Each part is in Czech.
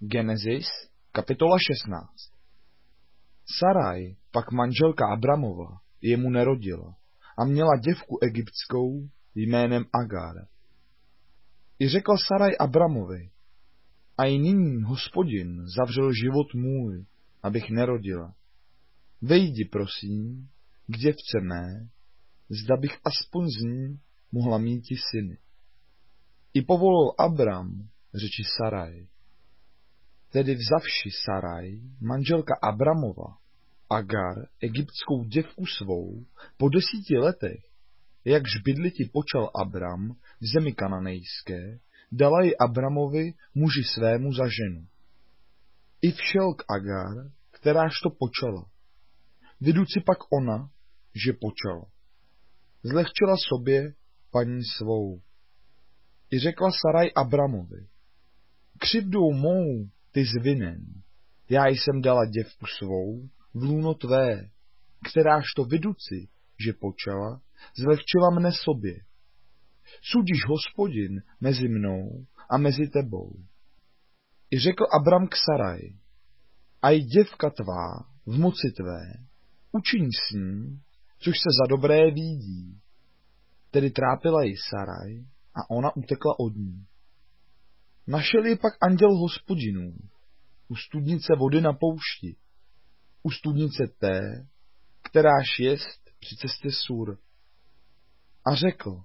Genesis, kapitola 16. Saraj, pak manželka Abramova, jemu nerodila a měla děvku egyptskou jménem Agar. I řekl Saraj Abramovi, a i nyní Hospodin zavřel život můj, abych nerodila. Vejdi, prosím, k děvce mé, zda bych aspoň z ní mohla míti syny. I povolil Abram řeči Saraj. Tedy vzavši Saraj, manželka Abramova, Agar, egyptskou děvku svou, po 10 letech, jakž bydliti počal Abram v zemi kananejské, dala ji Abramovi muži svému za ženu. I všel k Agar, kteráž to počala. Viduci pak ona, že počala. Zlehčila sobě paní svou. I řekla Saraj Abramovi, křivdou mou ty zvinen, já jsem dala děvku svou v lůno tvé, kteráž to viduci, že počala, zlehčila mne sobě. Sudíš Hospodin mezi mnou a mezi tebou. I řekl Abram k Saraj, a i děvka tvá v moci tvé, učiň s ní, což se za dobré vidí. Tedy trápila ji Saraj a ona utekla od ní. Našel ji pak anděl Hospodinů u studnice vody na poušti, u studnice té, kteráž jest při cestě Sur. A řekl,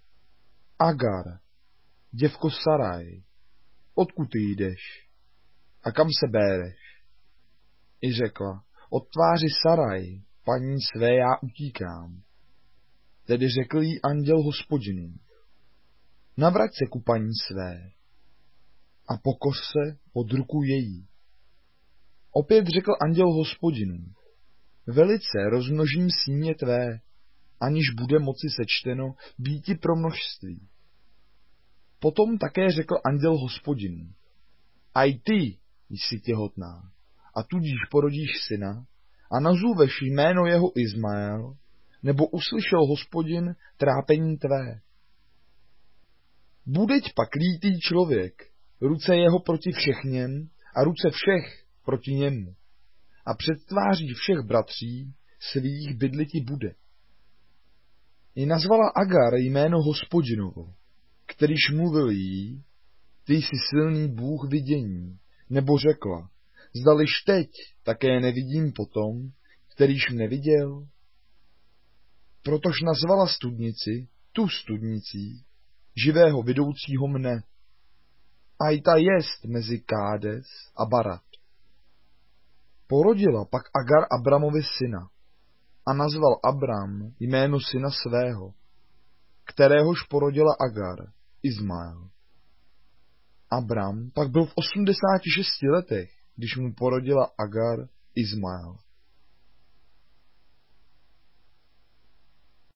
Agar, děvko Saraj, odkud ty jdeš a kam se béreš? I řekla, od tváři Saraj, paní své já utíkám. Tedy řekl jí anděl Hospodinů, navrať se ku paní své a pokoř se pod ruku její. Opět řekl anděl Hospodinů, velice rozmnožím símě tvé, aniž bude moci sečteno býti pro množství. Potom také řekl anděl Hospodinů, a i ty jsi těhotná, a tudíž porodíš syna, a nazůveš jméno jeho Izmael, nebo uslyšel Hospodin trápení tvé. Budeť pak lítý člověk, ruce jeho proti všechněm a ruce všech proti němu. A před tváří všech bratří svých bydliti bude. I nazvala Agar jméno Hospodinovo, kterýž mluvil jí, ty jsi silný Bůh vidění, nebo řekla, zdališ teď také nevidím potom, kterýž mne viděl. Protož nazvala studnici, tu studnicí, živého vidoucího mne. A i ta jest mezi Kádes a Barat. Porodila pak Agar Abramovi syna a nazval Abram jméno syna svého, kteréhož porodila Agar, Izmael. Abram pak byl v 86 letech, když mu porodila Agar Izmael.